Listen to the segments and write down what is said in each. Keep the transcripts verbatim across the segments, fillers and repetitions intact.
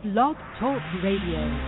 Blog Talk Radio.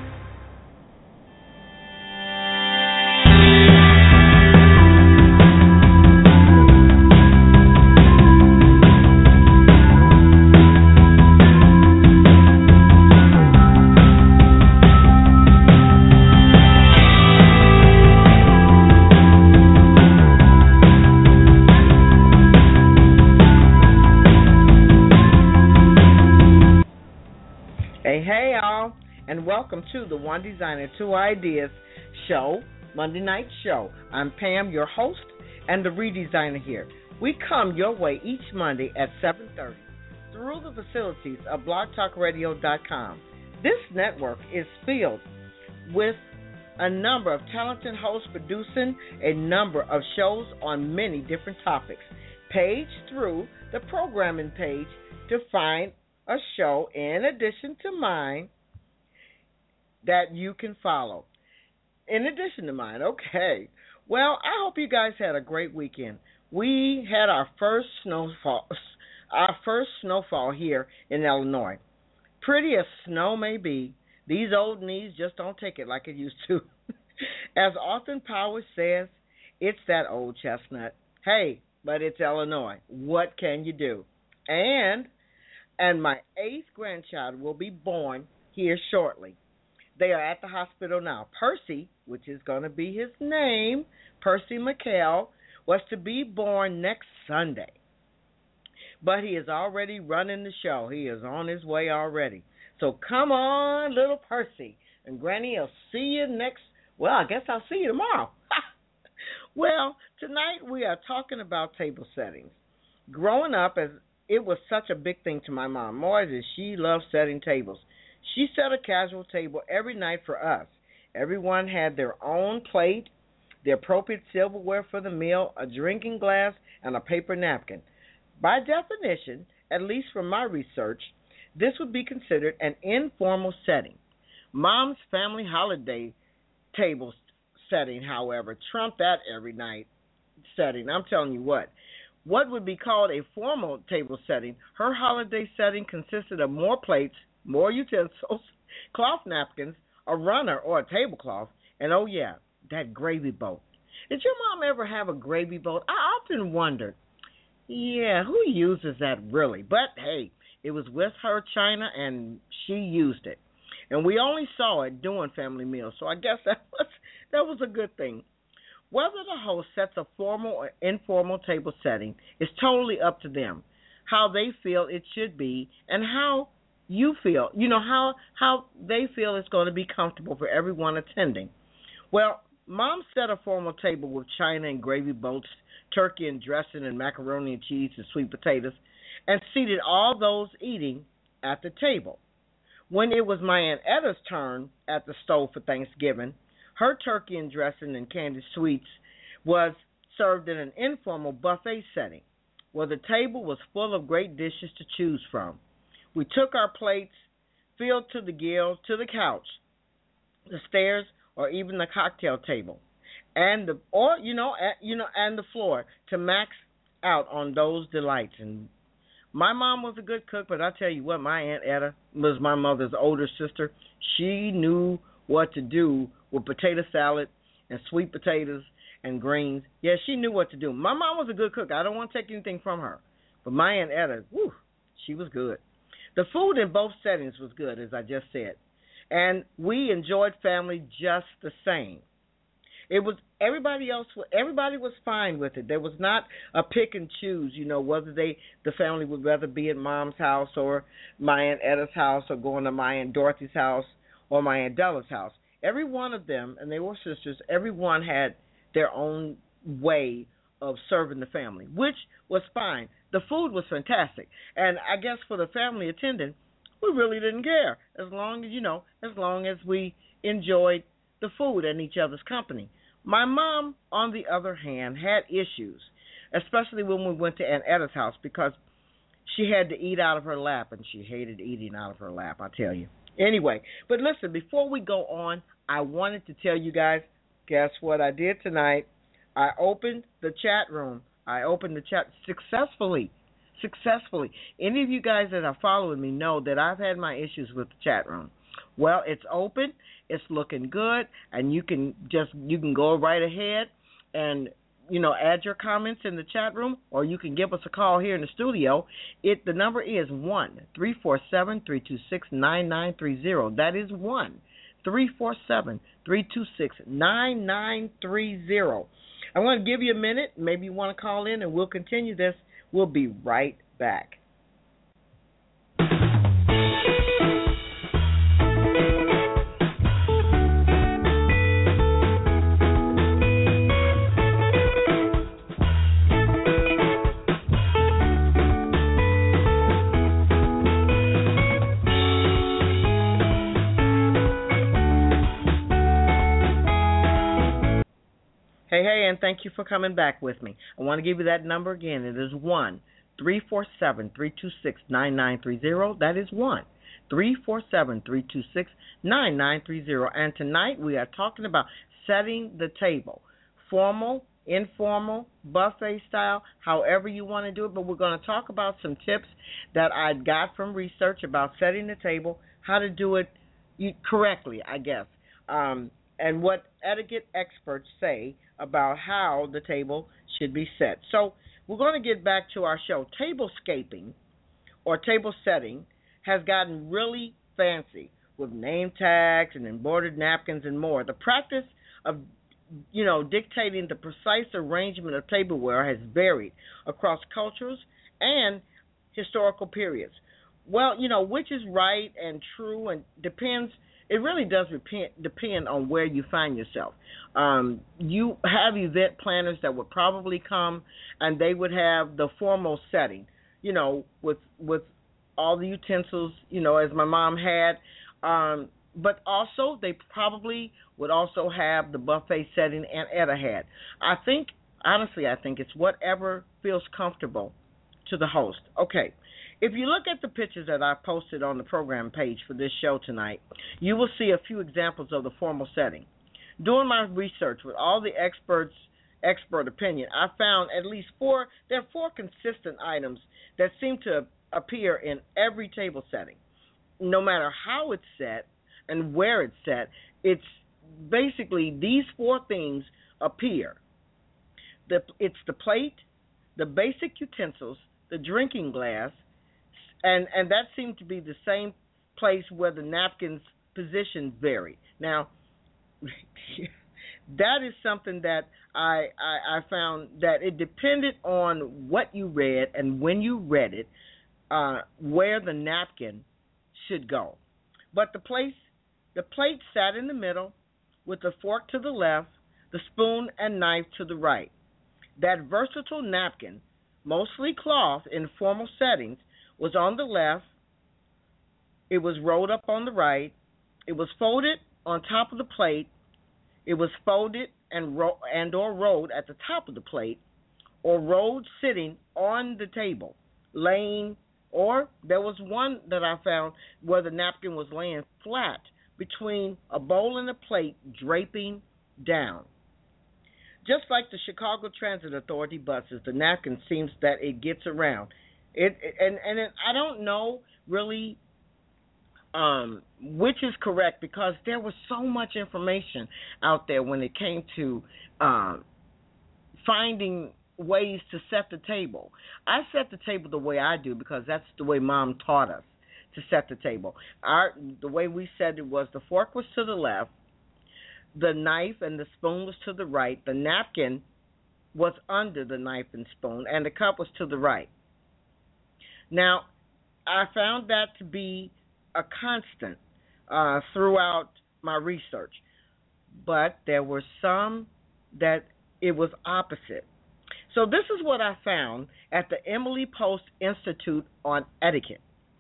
And welcome to the One Designer, Two Ideas show, Monday night show. I'm Pam, your host, and the redesigner here. We come your way each Monday at seven thirty through the facilities of blog talk radio dot com. This network is filled with a number of talented hosts producing a number of shows on many different topics. Page through the programming page to find a show in addition to mine that you can follow. In addition to mine, okay. Well, I hope you guys had a great weekend. We had our first snowfall, our first snowfall here in Illinois. Pretty as snow may be, these old knees just don't take it like it used to. As Austin Powers says, it's that old chestnut. Hey, but it's Illinois. What can you do? And and my eighth grandchild will be born here shortly. They are at the hospital now. Percy, which is going to be his name, Percy McHale, was to be born next Sunday. But he is already running the show. He is on his way already. So come on, little Percy. And Granny will see you next, well, I guess I'll see you tomorrow. Well, tonight we are talking about table settings. Growing up, as it was such a big thing to my mom. More than she loved setting tables. She set a casual table every night for us. Everyone had their own plate, the appropriate silverware for the meal, a drinking glass, and a paper napkin. By definition, at least from my research, this would be considered an informal setting. Mom's family holiday table setting, however, trumped that every night setting. I'm telling you what. What would be called a formal table setting, her holiday setting consisted of more plates, more utensils, cloth napkins, a runner or a tablecloth, and oh yeah, that gravy boat. Did your mom ever have a gravy boat? I often wondered, yeah, who uses that really? But hey, it was with her china and she used it. And we only saw it during family meals, so I guess that was that was a good thing. Whether the host sets a formal or informal table setting is totally up to them, how they feel it should be, and how you feel, you know, how how they feel it's going to be comfortable for everyone attending. Well, Mom set a formal table with china and gravy boats, turkey and dressing, and macaroni and cheese and sweet potatoes, and seated all those eating at the table. When it was my Aunt Etta's turn at the stove for Thanksgiving, her turkey and dressing and candied sweets was served in an informal buffet setting, where the table was full of great dishes to choose from. We took our plates, filled to the gills, to the couch, the stairs, or even the cocktail table, and the or you know at, you know and the floor to max out on those delights. And my mom was a good cook, but I tell you what, my Aunt Etta was my mother's older sister. She knew what to do with potato salad and sweet potatoes and greens. Yeah, she knew what to do. My mom was a good cook. I don't want to take anything from her, but my Aunt Etta, whew, she was good. The food in both settings was good, as I just said, and we enjoyed family just the same. It was everybody else. Everybody was fine with it. There was not a pick and choose, you know, whether they the family would rather be at Mom's house or my Aunt Etta's house or going to my Aunt Dorothy's house or my Aunt Della's house. Every one of them, and they were sisters. Everyone had their own way of serving the family, which was fine. The food was fantastic, and I guess for the family attending, we really didn't care as long as, you know, as long as we enjoyed the food and each other's company. My mom, on the other hand, had issues, especially when we went to Aunt Etta's house, because she had to eat out of her lap, and she hated eating out of her lap, I tell you. Anyway, but listen, before we go on, I wanted to tell you guys, guess what I did tonight? I opened the chat room. I opened the chat successfully. successfully. Any of you guys that are following me know that I've had my issues with the chat room. Well, it's open, it's looking good, and you can just you can go right ahead and you know add your comments in the chat room, or you can give us a call here in the studio. It the number is one three four seven three two six nine nine three zero. That is one three four seven three two six nine nine three zero. I'm going to give you a minute. Maybe you want to call in, and we'll continue this. We'll be right back. Hey, hey, and thank you for coming back with me. I want to give you that number again. It is one three four seven three two six nine nine three zero. That is one three four seven three two six nine nine three zero. And tonight we are talking about setting the table. Formal, informal, buffet style, however you want to do it. But we're going to talk about some tips that I got from research about setting the table, how to do it correctly, I guess, um, and what etiquette experts say about how the table should be set. So we're going to get back to our show. Tablescaping or table setting has gotten really fancy with name tags and embroidered napkins and more. The practice of, you know, dictating the precise arrangement of tableware has varied across cultures and historical periods. Well, you know, which is right and true and depends. It really does depend on where you find yourself. Um, you have event planners that would probably come and they would have the formal setting, you know, with with all the utensils, you know, as my mom had. Um, but also they probably would also have the buffet setting and Etta had. I think, honestly, I think it's whatever feels comfortable to the host. Okay. If you look at the pictures that I posted on the program page for this show tonight, you will see a few examples of the formal setting. Doing my research with all the experts, expert opinion, I found at least four, there are four consistent items that seem to appear in every table setting. No matter how it's set and where it's set, it's basically these four things appear. The, it's the plate, the basic utensils, the drinking glass, And and that seemed to be the same place where the napkins' position varied. Now, that is something that I, I I found that it depended on what you read and when you read it, uh, where the napkin should go. But the place, the plate sat in the middle, with the fork to the left, the spoon and knife to the right. That versatile napkin, mostly cloth in formal settings, was on the left, it was rolled up on the right, it was folded on top of the plate, it was folded and ro- and or rolled at the top of the plate, or rolled sitting on the table, laying, or there was one that I found where the napkin was laying flat between a bowl and a plate, draping down. Just like the Chicago Transit Authority buses, the napkin seems that it gets around. It, it and and it, I don't know really um, which is correct because there was so much information out there when it came to um, finding ways to set the table. I set the table the way I do because that's the way Mom taught us to set the table. Our the way we said it was the fork was to the left, the knife and the spoon was to the right, the napkin was under the knife and spoon, and the cup was to the right. Now, I found that to be a constant uh, throughout my research, but there were some that it was opposite. So this is what I found at the Emily Post Institute on Etiquette.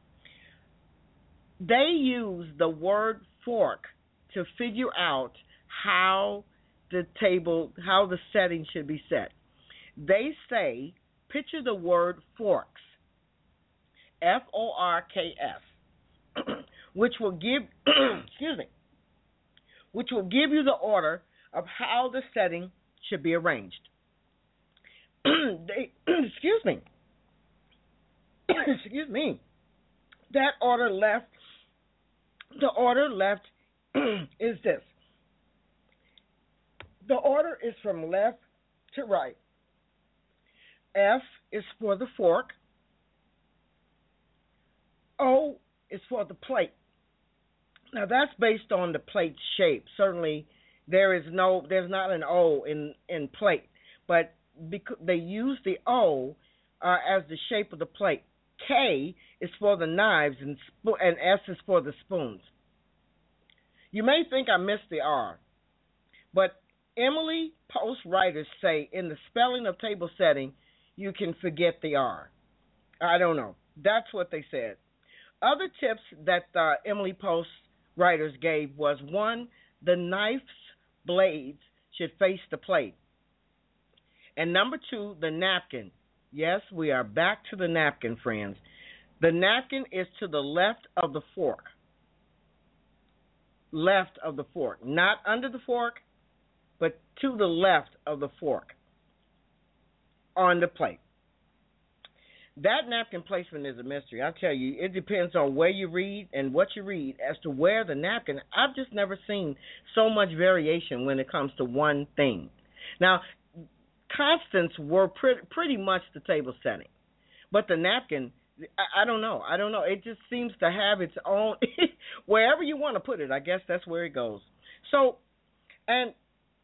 They use the word fork to figure out how the table, how the setting should be set. They say, picture the word forks. F O R K S, which will give, excuse me, which will give you the order of how the setting should be arranged. they, excuse me. excuse me, that order left, the order left is this. The order is from left to right. F is for the fork. O is for the plate. Now that's based on the plate shape. Certainly, there is no, there's not an O in in plate, but because they use the O uh, as the shape of the plate. K is for the knives and sp- and S is for the spoons. You may think I missed the R, but Emily Post writers say in the spelling of table setting, you can forget the R. I don't know. That's what they said. Other tips that uh, Emily Post writers gave was, one, the knife's blades should face the plate. And number two, the napkin. Yes, we are back to the napkin, friends. The napkin is to the left of the fork. Left of the fork. Not under the fork, but to the left of the fork on the plate. That napkin placement is a mystery. I tell you, it depends on where you read and what you read as to where the napkin. I've just never seen so much variation when it comes to one thing. Now, constants were pretty, pretty much the table setting, but the napkin, I, I don't know. I don't know. It just seems to have its own. Wherever you want to put it, I guess that's where it goes. So, and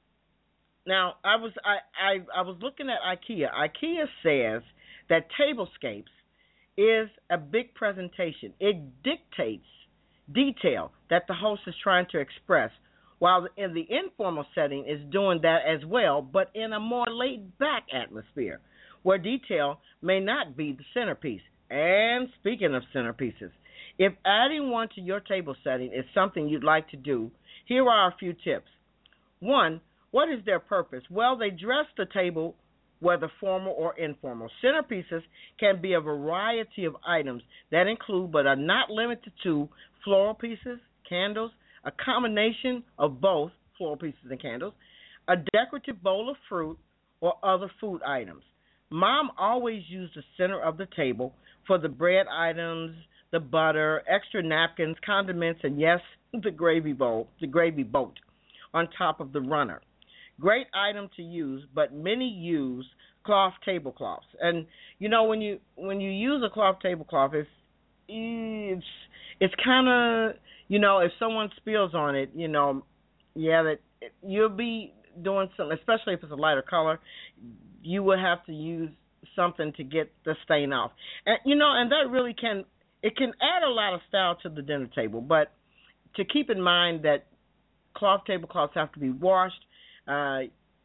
now I was I, I I was looking at IKEA. IKEA says that tablescapes is a big presentation. It dictates detail that the host is trying to express, while in the informal setting is doing that as well, but in a more laid-back atmosphere, where detail may not be the centerpiece. And speaking of centerpieces, if adding one to your table setting is something you'd like to do, here are a few tips. One, what is their purpose? Well, they dress the table, whether formal or informal. Centerpieces can be a variety of items that include, but are not limited to, floral pieces, candles, a combination of both floral pieces and candles, a decorative bowl of fruit, or other food items. Mom always used the center of the table for the bread items, the butter, extra napkins, condiments, and yes, the gravy bowl, the gravy boat on top of the runner. Great item to use, but many use cloth tablecloths. And you know, when you when you use a cloth tablecloth, it's it's it's kind of, you know, if someone spills on it, you know, yeah, that it, you'll be doing something, especially if it's a lighter color. You will have to use something to get the stain off, and you know, and that really can it can add a lot of style to the dinner table. But to keep in mind that cloth tablecloths have to be washed. Uh,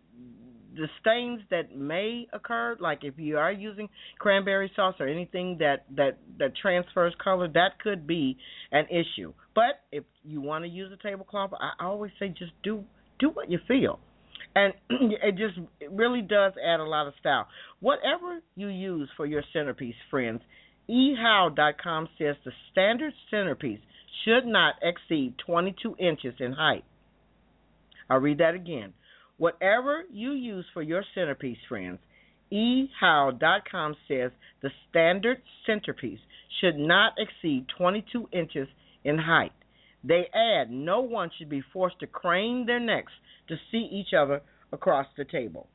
the stains that may occur, like if you are using cranberry sauce or anything that, that, that transfers color, that could be an issue. But if you want to use a tablecloth, I always say just do do what you feel. And it just it really does add a lot of style. Whatever you use for your centerpiece, friends, e how dot com says the standard centerpiece should not exceed twenty-two inches in height. I'll read that again. Whatever you use for your centerpiece, friends, e how dot com says the standard centerpiece should not exceed twenty-two inches in height. They add, no one should be forced to crane their necks to see each other across the table.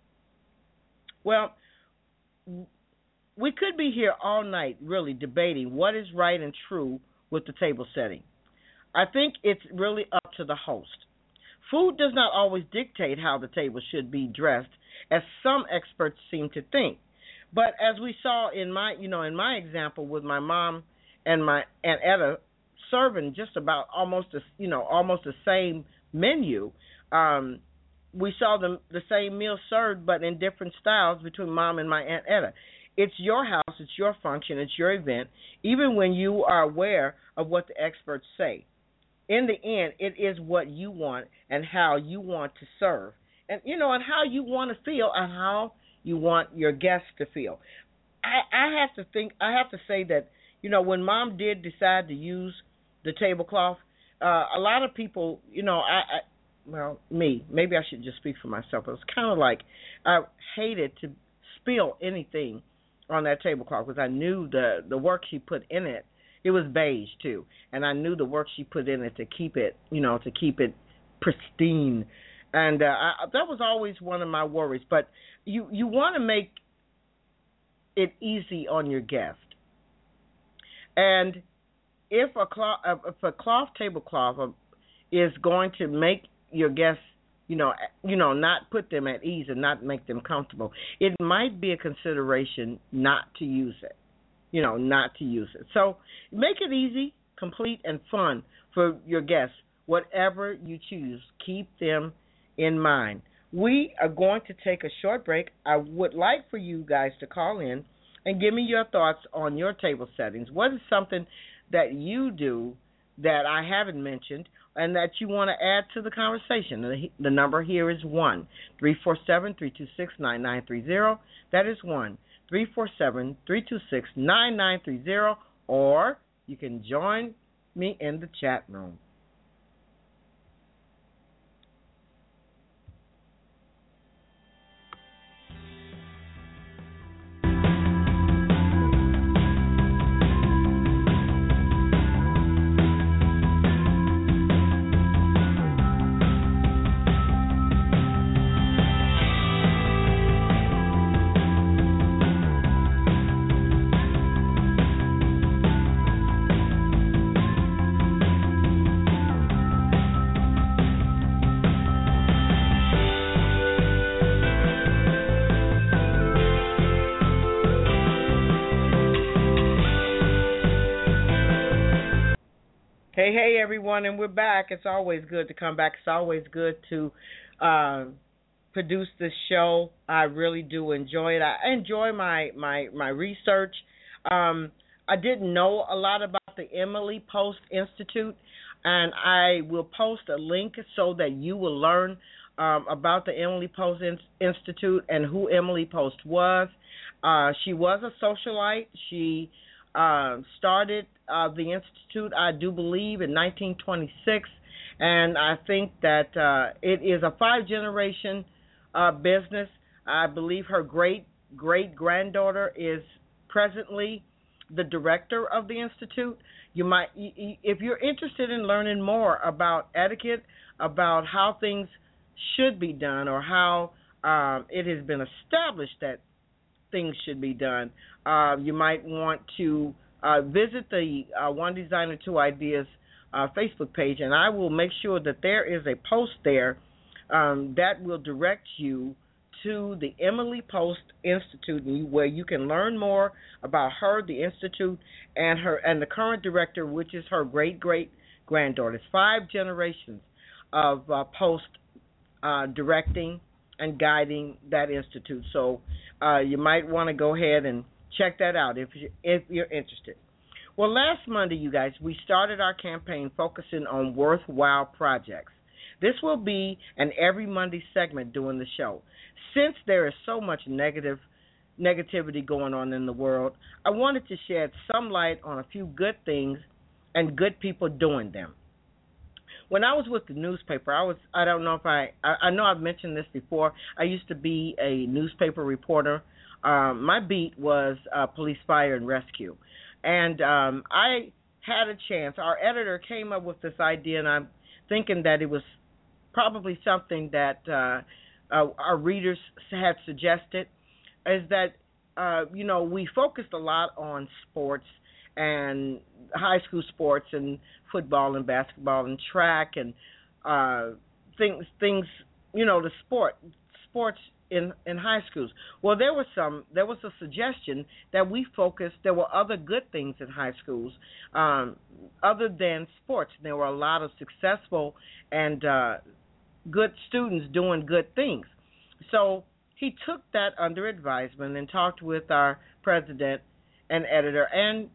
Well, we could be here all night really debating what is right and true with the table setting. I think it's really up to the host. Food does not always dictate how the table should be dressed, as some experts seem to think. But as we saw in my, you know, in my example with my mom and my Aunt Etta serving just about almost, a, you know, almost the same menu, um, we saw the the same meal served, but in different styles between Mom and my Aunt Etta. It's your house, it's your function, it's your event, even when you are aware of what the experts say. In the end, it is what you want and how you want to serve, and you know, and how you want to feel, and how you want your guests to feel. I, I have to think. I have to say that, you know, when Mom did decide to use the tablecloth, uh, a lot of people, you know, I, I well, me, maybe I should just speak for myself. It was kind of like I hated to spill anything on that tablecloth because I knew the the work she put in it. It was beige too, and I knew the work she put in it to keep it, you know, to keep it pristine. And uh, I, that was always one of my worries. But you you want to make it easy on your guest. And if a cloth, if a cloth tablecloth is going to make your guests, you know, you know, not put them at ease and not make them comfortable, it might be a consideration not to use it. You know, not to use it. So make it easy, complete, and fun for your guests. Whatever you choose, keep them in mind. We are going to take a short break. I would like for you guys to call in and give me your thoughts on your table settings. What is something that you do that I haven't mentioned and that you want to add to the conversation? The, the number here is one three four seven, three two six, nine nine three zero. That is one three four seven, three two six, nine nine three zero, or you can join me in the chat room. Hey, hey, everyone, and we're back. It's always good to come back. It's always good to uh, produce this show. I really do enjoy it. I enjoy my, my, my research. Um, I didn't know a lot about the Emily Post Institute, and I will post a link so that you will learn um, about the Emily Post Institute and who Emily Post was. Uh, she was a socialite. She uh, started Uh, the Institute, I do believe, in nineteen twenty-six, and I think that uh, it is a five-generation uh, business. I believe her great-great-granddaughter is presently the director of the Institute. You might, if you're interested in learning more about etiquette, about how things should be done, or how um, it has been established that things should be done, uh, you might want to Uh, visit the uh, One Designer, Two Ideas uh, Facebook page, and I will make sure that there is a post there um, that will direct you to the Emily Post Institute, where you can learn more about her, the Institute, and her and the current director, which is her great great granddaughter. It's five generations of uh, Post uh, directing and guiding that institute. So uh, you might want to go ahead and check that out if you, if you're interested. Well, last Monday, you guys, we started our campaign focusing on worthwhile projects. This will be an every Monday segment during the show. Since there is so much negative negativity going on in the world, I wanted to shed some light on a few good things and good people doing them. When I was with the newspaper, I was I don't know if I I, I know I've mentioned this before. I used to be a newspaper reporter. Um, my beat was uh, police, fire, and rescue. And um, I had a chance. Our editor came up with this idea, and I'm thinking that it was probably something that uh, uh, our readers had suggested, is that, uh, you know, we focused a lot on sports and high school sports and football and basketball and track and uh, things, things, you know, the sport, sports in in high schools. Well, there was some there was a suggestion that we focus. There were other good things in high schools um, other than sports. There were a lot of successful and uh, good students doing good things. So he took that under advisement and talked with our president and editor, and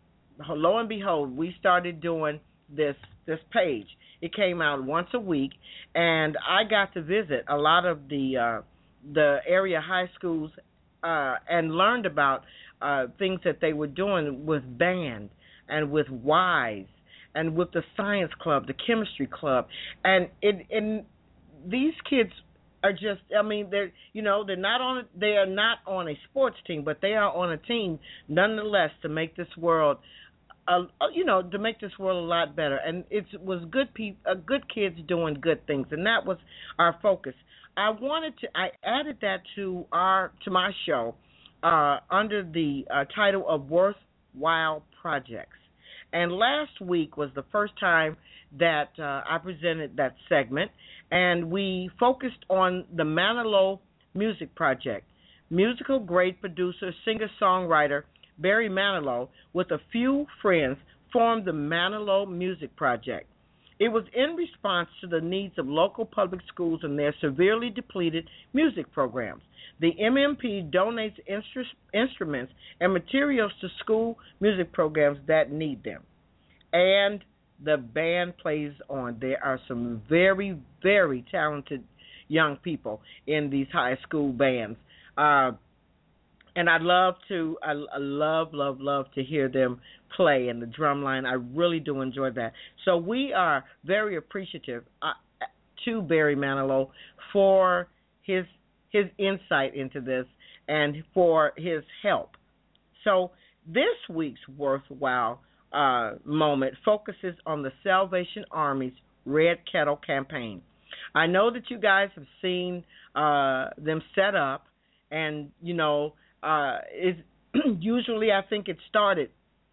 lo and behold, we started doing this this page. It came out once a week, and I got to visit a lot of the uh, the area high schools uh, and learned about uh, things that they were doing with band and with WISE and with the science club, the chemistry club. And it, and these kids are just, I mean, they're, you know, they're not on, they are not on a sports team, but they are on a team nonetheless to make this world, uh, you know, to make this world a lot better. And it was good people, uh, good kids doing good things, and that was our focus. I wanted to, I added that to our, to my show uh, under the uh, title of Worthwhile Projects. And last week was the first time that uh, I presented that segment, and we focused on the Manilow Music Project. Musical grade producer, singer-songwriter Barry Manilow, with a few friends, formed the Manilow Music Project. It was in response to the needs of local public schools and their severely depleted music programs. The M M P donates instru- instruments and materials to school music programs that need them. And the band plays on. There are some very, very talented young people in these high school bands. Uh, and I love to, I, I love, love, love to hear them play in the drum line. I really do enjoy that. So we are very appreciative uh, to Barry Manilow for his his insight into this and for his help. So this week's Worthwhile uh, moment focuses on the Salvation Army's Red Kettle campaign. I know that you guys have seen uh, them set up, and, you know, uh, is usually I think it started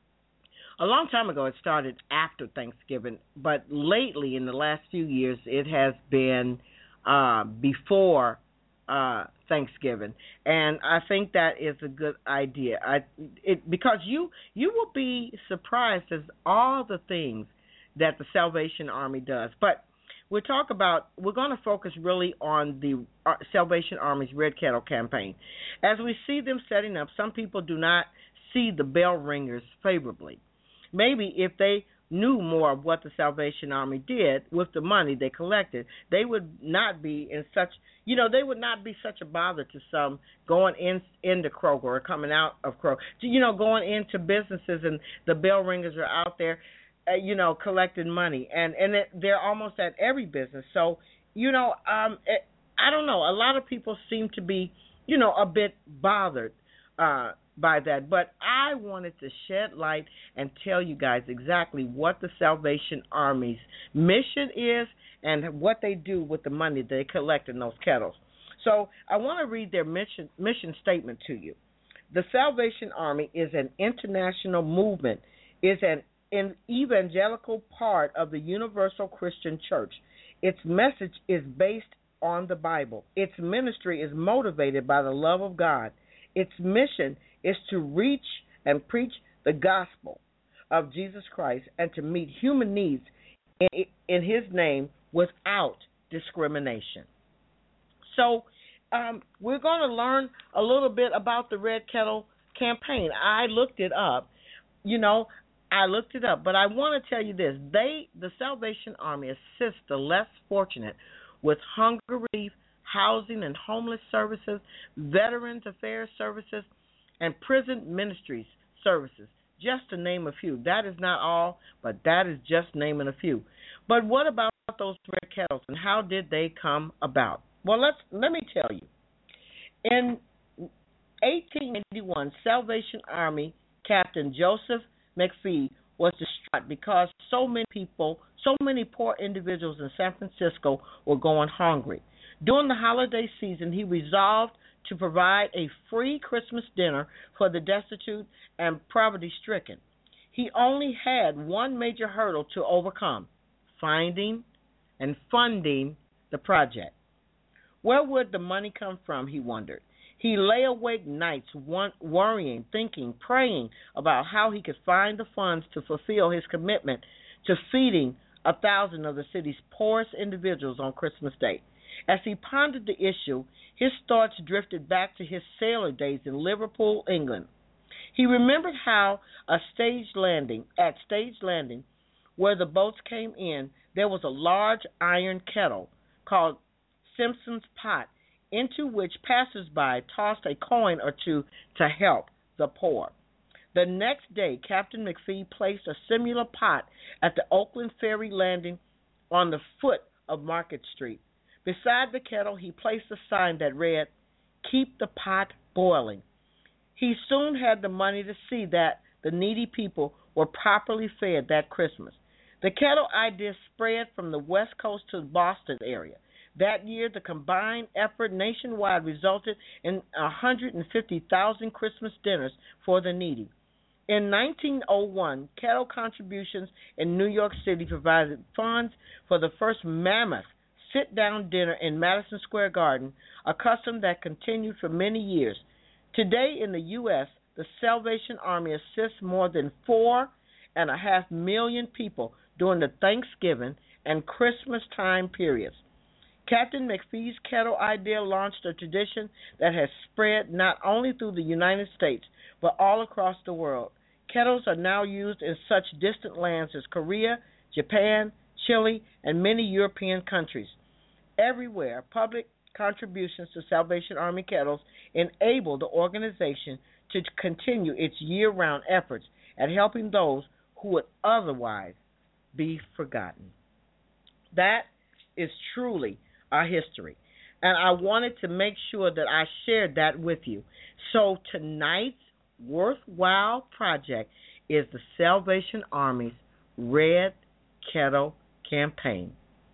a long time ago. It started after Thanksgiving, but lately in the last few years it has been uh, before uh, Thanksgiving, and I think that is a good idea. I it because you you will be surprised as all the things that the Salvation Army does. But we'll talk about, we're going to focus really on the Salvation Army's Red Kettle campaign. As we see them setting up, some people do not see the bell ringers favorably. Maybe if they knew more of what the Salvation Army did with the money they collected, they would not be in such, you know, they would not be such a bother to some going in into Kroger or coming out of Kroger, you know, going into businesses and the bell ringers are out there, uh, you know, collecting money, and and it, they're almost at every business. So, you know, um, it, I don't know. A lot of people seem to be, you know, a bit bothered uh, by that. But I wanted to shed light and tell you guys exactly what the Salvation Army's mission is and what they do with the money they collect in those kettles. So I want to read their mission mission statement to you. The Salvation Army is an international movement, is an an evangelical part of the Universal Christian Church. Its message is based on the Bible. Its ministry is motivated by the love of God. Its mission is to reach and preach the gospel of Jesus Christ and to meet human needs in, in His name without discrimination. So um, we're going to learn a little bit about the Red Kettle campaign. I looked it up. You know, I looked it up, but I want to tell you this. They, the Salvation Army, assists the less fortunate with hunger relief, housing and homeless services, Veterans Affairs services, and prison ministries services, just to name a few. That is not all, but that is just naming a few. But what about those red kettles, and how did they come about? Well, let's let me tell you. In eighteen eighty-one, Salvation Army Captain Joseph McPhee was distraught because so many people, so many poor individuals in San Francisco were going hungry. During the holiday season, he resolved to provide a free Christmas dinner for the destitute and poverty-stricken. He only had one major hurdle to overcome: finding and funding the project. Where would the money come from, he wondered. He lay awake nights worrying, thinking, praying about how he could find the funds to fulfill his commitment to feeding a thousand of the city's poorest individuals on Christmas Day. As he pondered the issue, his thoughts drifted back to his sailor days in Liverpool, England. He remembered how a stage landing, at stage landing, where the boats came in, there was a large iron kettle called Simpson's Pot, into which passers-by tossed a coin or two to help the poor. The next day, Captain McPhee placed a similar pot at the Oakland Ferry landing on the foot of Market Street. Beside the kettle, he placed a sign that read, "Keep the pot boiling." He soon had the money to see that the needy people were properly fed that Christmas. The kettle idea spread from the West Coast to the Boston area. That year, the combined effort nationwide resulted in one hundred fifty thousand Christmas dinners for the needy. In nineteen oh one, kettle contributions in New York City provided funds for the first mammoth sit-down dinner in Madison Square Garden, a custom that continued for many years. Today in the U S, the Salvation Army assists more than four and a half million people during the Thanksgiving and Christmas time periods. Captain McPhee's kettle idea launched a tradition that has spread not only through the United States, but all across the world. Kettles are now used in such distant lands as Korea, Japan, Chile, and many European countries. Everywhere, public contributions to Salvation Army kettles enable the organization to continue its year-round efforts at helping those who would otherwise be forgotten. That is truly our history, and I wanted to make sure that I shared that with you. So tonight's worthwhile project is the Salvation Army's Red Kettle Campaign.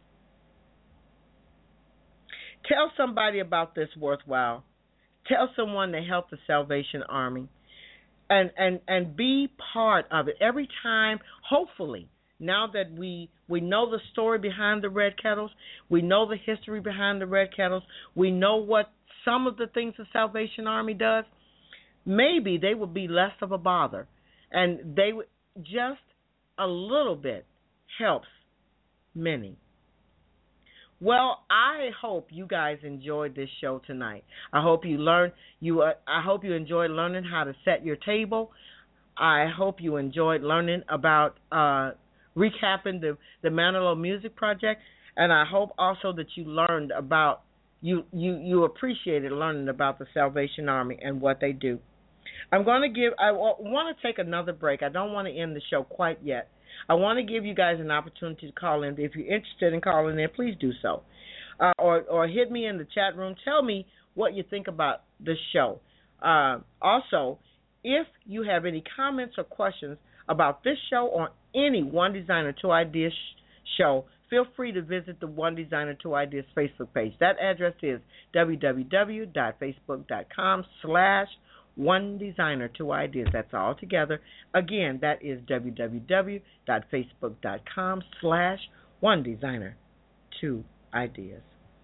Tell somebody about this worthwhile. Tell someone to help the Salvation Army, and, and, and be part of it. Every time, hopefully, now that we, we know the story behind the Red Kettles, we know the history behind the Red Kettles, we know what some of the things the Salvation Army does, maybe they would be less of a bother, and they would just a little bit helps many. Well, I hope you guys enjoyed this show tonight. I hope you learned you. Uh, I hope you enjoyed learning how to set your table. I hope you enjoyed learning about uh, recapping the the Manilow Music Project, and I hope also that you learned about you you you appreciated learning about the Salvation Army and what they do. I'm going to give. I want to take another break. I don't want to end the show quite yet. I want to give you guys an opportunity to call in. If you're interested in calling in, please do so. Uh, or, or hit me in the chat room. Tell me what you think about this show. Uh, also, if you have any comments or questions about this show or any One Designer, Two Ideas sh- show, feel free to visit the One Designer, Two Ideas Facebook page. That address is www.facebook.com slash One Designer, Two Ideas. That's all together. Again, that is www.facebook.com slash One Designer, Two Ideas.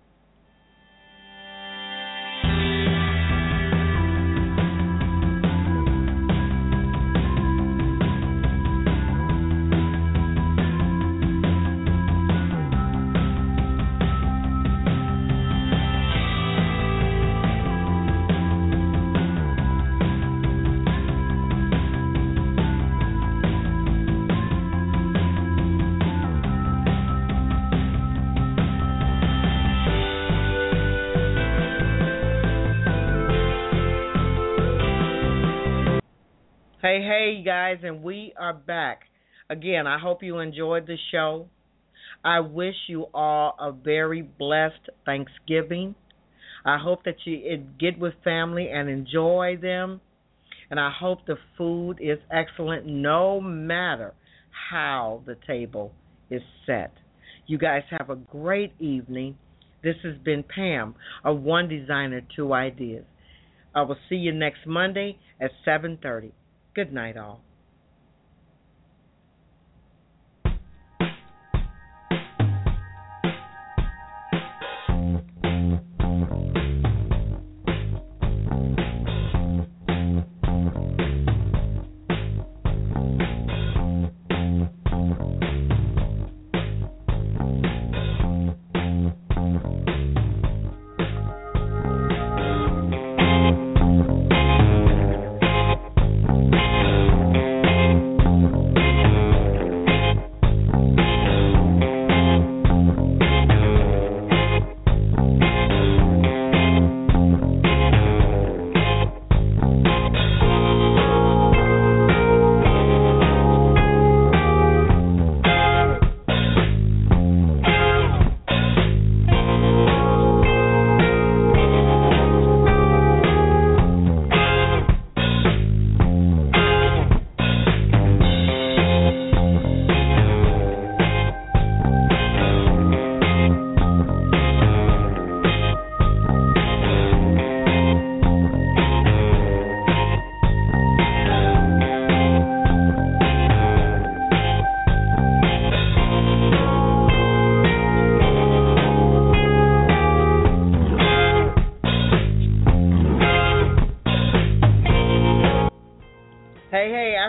Hey, hey, guys, and we are back. Again, I hope you enjoyed the show. I wish you all a very blessed Thanksgiving. I hope that you get with family and enjoy them. And I hope the food is excellent no matter how the table is set. You guys have a great evening. This has been Pam of One Designer, Two Ideas. I will see you next Monday at seven thirty. Good night, all.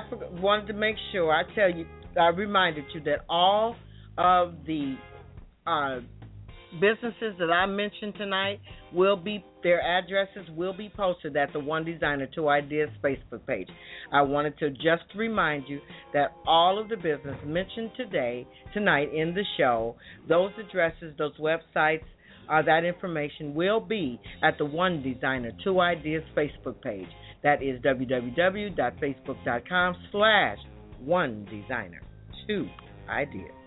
for, wanted to make sure I tell you, I reminded you that all of the uh, businesses that I mentioned tonight will be, their addresses will be posted at the One Designer, Two Ideas Facebook page. I wanted to just remind you that all of the business mentioned today, tonight in the show, those addresses, those websites, uh, that information will be at the One Designer, Two Ideas Facebook page. That is www.facebook.com slash One Designer, Two Ideas.